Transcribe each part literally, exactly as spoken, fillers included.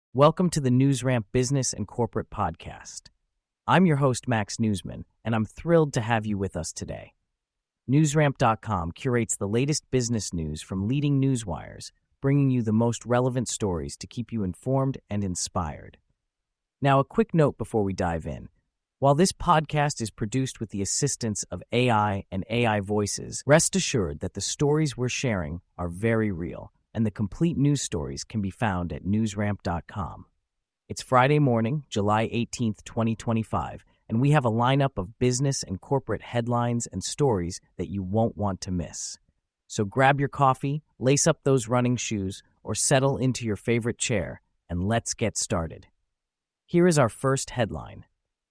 Welcome to the NewsRamp Business and Corporate Podcast. I'm your host, Max Newsman, and I'm thrilled to have you with us today. NewsRamp dot com curates the latest business news from leading newswires, bringing you the most relevant stories to keep you informed and inspired. Now, a quick note before we dive in. While this podcast is produced with the assistance of A I and A I voices, rest assured that the stories we're sharing are very real, and the complete news stories can be found at NewsRamp dot com. It's Friday morning, July eighteenth, twenty twenty-five, and we have a lineup of business and corporate headlines and stories that you won't want to miss. So grab your coffee, lace up those running shoes, or settle into your favorite chair, and let's get started. Here is our first headline.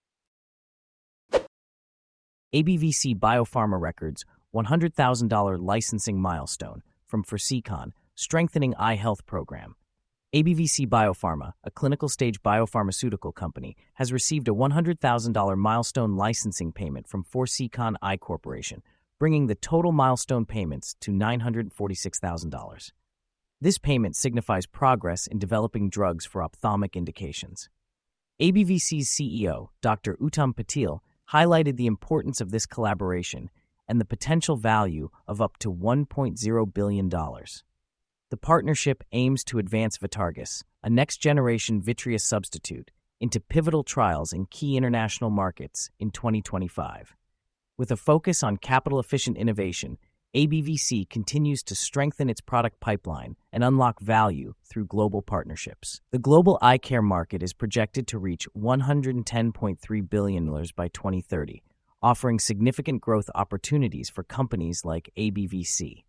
A B V C Biopharma records one hundred thousand dollars licensing milestone from Forsecon, strengthening eye health program. A B V C Biopharma, a clinical-stage biopharmaceutical company, has received a one hundred thousand dollars milestone licensing payment from Forsecon Eye Corporation, bringing the total milestone payments to nine hundred forty-six thousand dollars. This payment signifies progress in developing drugs for ophthalmic indications. A B V C's C E O, Doctor Uttam Patil, highlighted the importance of this collaboration and the potential value of up to one point zero billion dollars. The partnership aims to advance Vitargis, a next-generation vitreous substitute, into pivotal trials in key international markets in twenty twenty-five. With a focus on capital-efficient innovation, A B V C continues to strengthen its product pipeline and unlock value through global partnerships. The global eye care market is projected to reach one hundred ten point three billion dollars by twenty thirty, offering significant growth opportunities for companies like A B V C.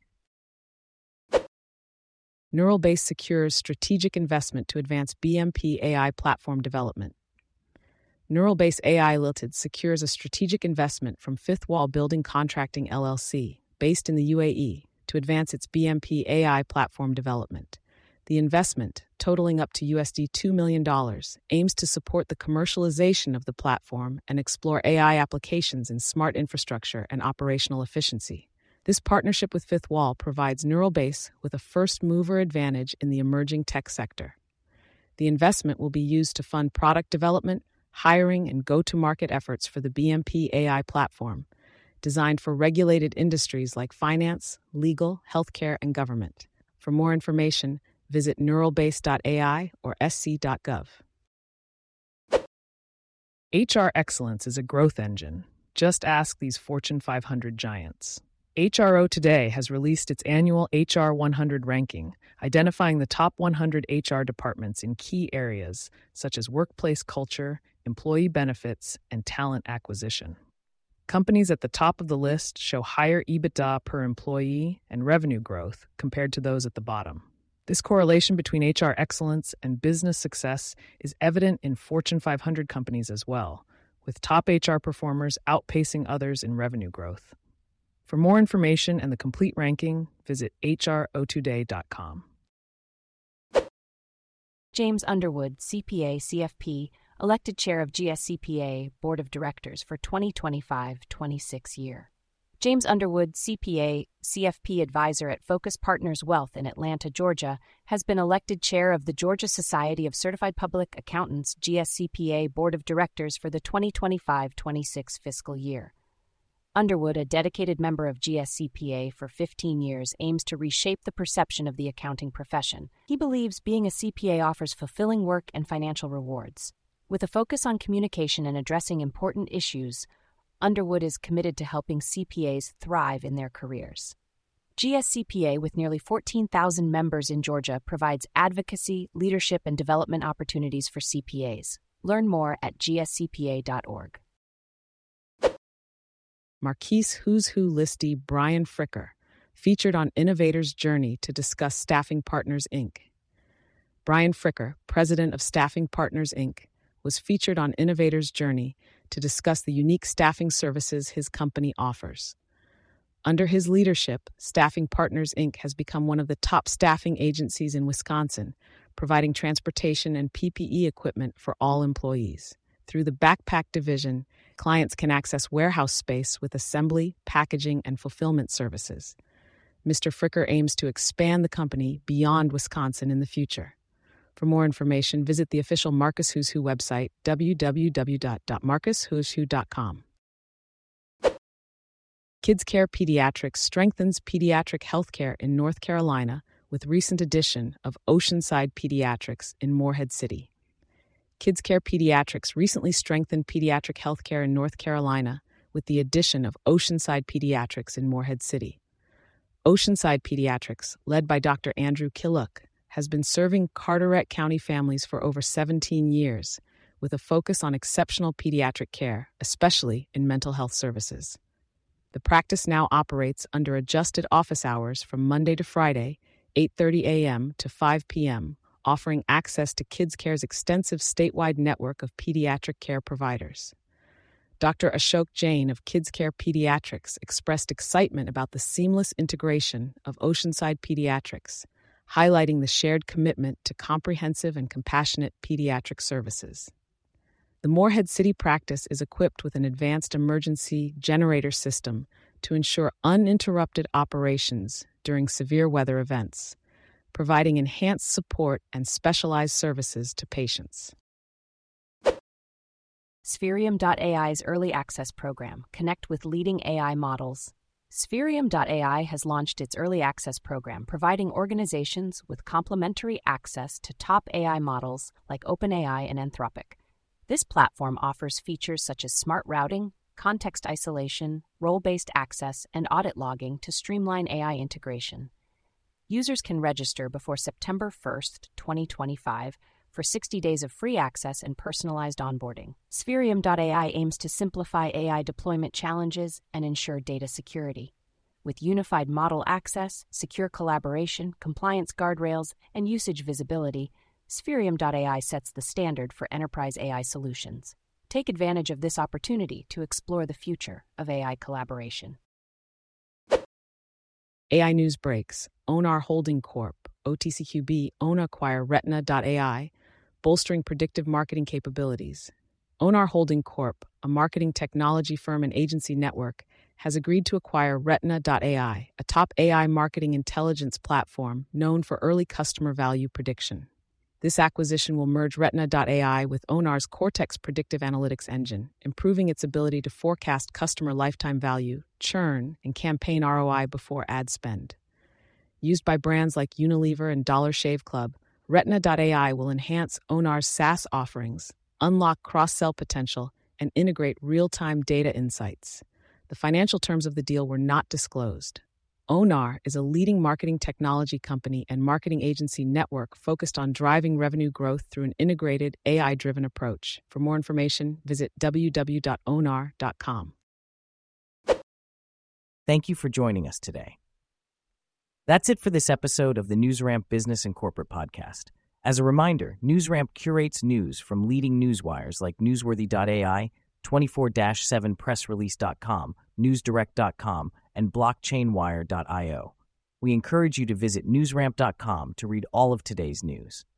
Neuralbase secures strategic investment to advance B M P A I platform development. Neuralbase A I Limited secures a strategic investment from Fifth Wall Building Contracting L L C, based in the U A E, to advance its B M P A I platform development. The investment, totaling up to U S D two million dollars, aims to support the commercialization of the platform and explore A I applications in smart infrastructure and operational efficiency. This partnership with Fifth Wall provides Neuralbase with a first-mover advantage in the emerging tech sector. The investment will be used to fund product development, hiring, and go-to-market efforts for the B M P A I platform, designed for regulated industries like finance, legal, healthcare, and government. For more information, visit neuralbase dot A I or S C dot gov. H R excellence is a growth engine. Just ask these Fortune five hundred giants. H R O Today has released its annual H R one hundred ranking, identifying the top one hundred H R departments in key areas such as workplace culture, employee benefits, and talent acquisition. Companies at the top of the list show higher EBITDA per employee and revenue growth compared to those at the bottom. This correlation between H R excellence and business success is evident in Fortune five hundred companies as well, with top H R performers outpacing others in revenue growth. For more information and the complete ranking, visit H R O today dot com. James Underwood, C P A C F P, elected chair of G S C P A Board of Directors for twenty twenty-five twenty-six year. James Underwood, C P A C F P advisor at Focus Partners Wealth in Atlanta, Georgia, has been elected chair of the Georgia Society of Certified Public Accountants G S C P A Board of Directors for the twenty twenty-five twenty-six fiscal year. Underwood, a dedicated member of G S C P A for fifteen years, aims to reshape the perception of the accounting profession. He believes being a C P A offers fulfilling work and financial rewards. With a focus on communication and addressing important issues, Underwood is committed to helping C P As thrive in their careers. G S C P A, with nearly fourteen thousand members in Georgia, provides advocacy, leadership, and development opportunities for C P As. Learn more at G S C P A dot org. Marquise Who's Who listee Brian Fricker, featured on Innovators Journey to discuss Staffing Partners, Incorporated. Brian Fricker, president of Staffing Partners, Incorporated, was featured on Innovators Journey to discuss the unique staffing services his company offers. Under his leadership, Staffing Partners, Incorporated has become one of the top staffing agencies in Wisconsin, providing transportation and P P E equipment for all employees. Through the Backpack division, clients can access warehouse space with assembly, packaging, and fulfillment services. Mister Fricker aims to expand the company beyond Wisconsin in the future. For more information, visit the official Marcus Who's Who website, w w w dot marcus who's who dot com. Kids Care Pediatrics strengthens pediatric healthcare in North Carolina with recent addition of Oceanside Pediatrics in Morehead City. Kids Care Pediatrics recently strengthened pediatric healthcare in North Carolina with the addition of Oceanside Pediatrics in Morehead City. Oceanside Pediatrics, led by Doctor Andrew Killock, has been serving Carteret County families for over seventeen years, with a focus on exceptional pediatric care, especially in mental health services. The practice now operates under adjusted office hours from Monday to Friday, eight thirty a.m. to five p.m., offering access to Kids Care's extensive statewide network of pediatric care providers. Doctor Ashok Jain of Kids Care Pediatrics expressed excitement about the seamless integration of Oceanside Pediatrics, highlighting the shared commitment to comprehensive and compassionate pediatric services. The Morehead City practice is equipped with an advanced emergency generator system to ensure uninterrupted operations during severe weather events, providing enhanced support and specialized services to patients. Spherium dot A I's Early Access Program. Connect with leading A I models. Spherium dot A I has launched its Early Access Program, providing organizations with complimentary access to top A I models like OpenAI and Anthropic. This platform offers features such as smart routing, context isolation, role-based access, and audit logging to streamline A I integration. Users can register before September first, twenty twenty-five, for sixty days of free access and personalized onboarding. Spherium dot A I aims to simplify A I deployment challenges and ensure data security. With unified model access, secure collaboration, compliance guardrails, and usage visibility, Spherium dot A I sets the standard for enterprise A I solutions. Take advantage of this opportunity to explore the future of A I collaboration. A I News Breaks. Onar Holding Corp, O T C Q B, own acquire Retina dot A I, bolstering predictive marketing capabilities. Onar Holding Corp, a marketing technology firm and agency network, has agreed to acquire Retina dot A I, a top A I marketing intelligence platform known for early customer value prediction. This acquisition will merge Retina dot A I with Onar's Cortex predictive analytics engine, improving its ability to forecast customer lifetime value, churn, and campaign R O I before ad spend. Used by brands like Unilever and Dollar Shave Club, Retina dot A I will enhance Onar's SaaS offerings, unlock cross-sell potential, and integrate real-time data insights. The financial terms of the deal were not disclosed. Onar is a leading marketing technology company and marketing agency network focused on driving revenue growth through an integrated A I-driven approach. For more information, visit w w w dot onar dot com. Thank you for joining us today. That's it for this episode of the NewsRamp Business and Corporate Podcast. As a reminder, NewsRamp curates news from leading newswires like newsworthy dot A I, twenty-four seven press release dot com, newsdirect dot com, and blockchain wire dot io. We encourage you to visit newsramp dot com to read all of today's news.